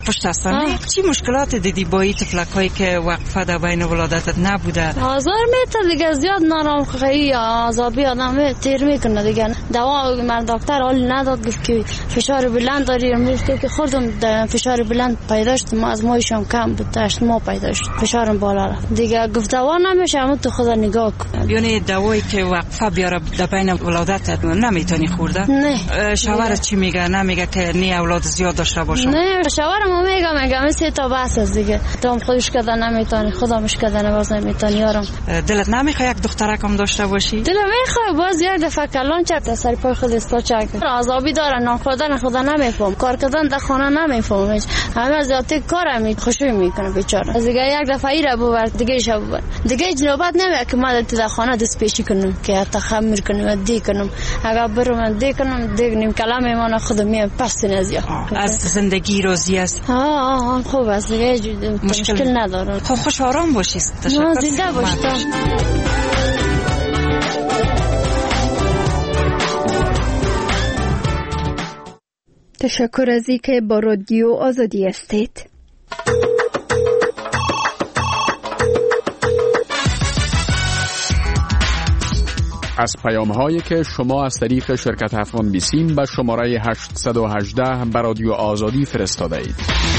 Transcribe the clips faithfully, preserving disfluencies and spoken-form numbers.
پشت استانه. چی مشکلات دیدی با این تفلکایی که وقفه در بین ولادتت نبوده؟ آزار میته دیگه، زیاد نرم خیلی عذابی آدم تیر میکنه دیگه. دوا من دکتر حال نداد، گفت که فشار بلند داری. میگفت که خودم فشار بلند پیدا شد، ما از مایشم کم بود، داشت ما پیدا شد فشارم بالا رفت دیگه. گفت دوا نمیشه، اما تو خدا نگاه کن. یعنی دوایی که وقفه بیاره در بین ولادتت نمیتونی خورده؟ نه. شوهرت چی میگه؟ نمیگه که نی اولاد زیاد داشته باشه؟ نه، شوهرم میگه میگه من سه تا بس است دیگه، تو خودش کده نمیتونی، خودمش کده نواز نمیتونی. یارم دلت نمیخواد یک دخترک هم داشته باشی؟ دلم میخواد، باز یک دفعه کلان چت سر پای خود استا چک عذابی داره، ناخوردن خدا نمیفهم، کار کردن در خانه نمیفهمه، همه زیادی کارم خوشی میکنه بیچاره. از دیگه یک دفعه ایره ببر دیگه شب ببر دیگه جنوبت نمیاد که ما در خانه دست پیشی کنم که حتی خمیر کنم دی کنم. اگر برم دی کنم دیگه نیم کلام من خودم میام پس نزیا. از زندگی راضی است؟ ها ها خوب است دیگه، مشکل نداره. خب خوش آرام باشی. تشکر. زنده باشی. تشکر از اینکه با رادیو آزادی هستید. از پیام‌هایی که شما از طریق شرکت افغان بیسیم به شماره هشت یک هشت به رادیو آزادی فرستاده اید.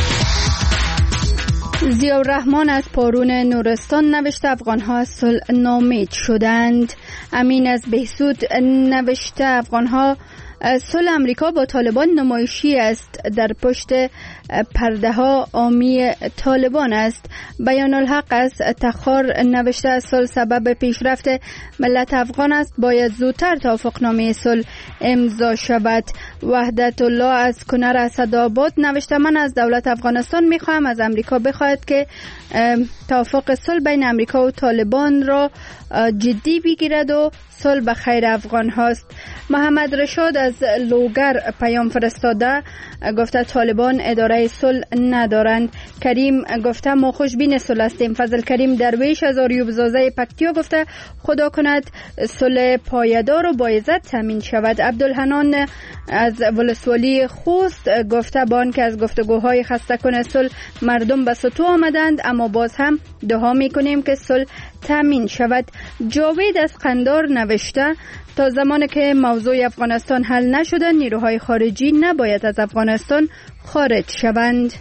ضیاءالرحمن از پارون نورستان نوشته افغان‌ها صلح نامید شدند. امین از بهسود نوشته افغان‌ها صلح امریکا با طالبان نمایشی است، در پشت پرده ها آمی طالبان است. بیان الحق از تخار نوشته از صلح سبب پیشرفت ملت افغان است، باید زودتر توافقنامه صلح امضا شود. وحدت الله از کنر اسدآباد نوشته من از دولت افغانستان میخواهم از امریکا بخواهد که توافق صلح بین امریکا و طالبان را جدی بگیرد و صلح به خیر افغان هاست. محمد رشاد از لوگر پیام فرستاده گفته طالبان اداره صلح ندارند. کریم گفته ما خوشبین صلح هستیم. فضل کریم درویش از آریوب زازه پکتیا گفته خدا کند صلح پایدار و با عزت تامین شود. عبدالحنان از ولسوالی خوست گفته با آنکه از گفتگوهای خسته کن صلح مردم به سطوح آمدند، اما باز هم دعا میکنیم که صلح تامین شود. جاوید از قندار نوشته تا زمانی که موضوع افغانستان حل نشده نیروهای خارجی نباید از افغانستان خارج شوند.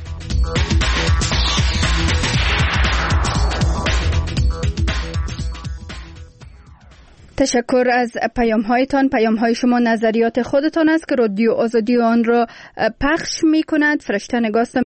تشکر از پیام هایتان. پیام های شما نظریات خودتان است که رادیو آزادی آن را پخش می کند. فرشته نگاست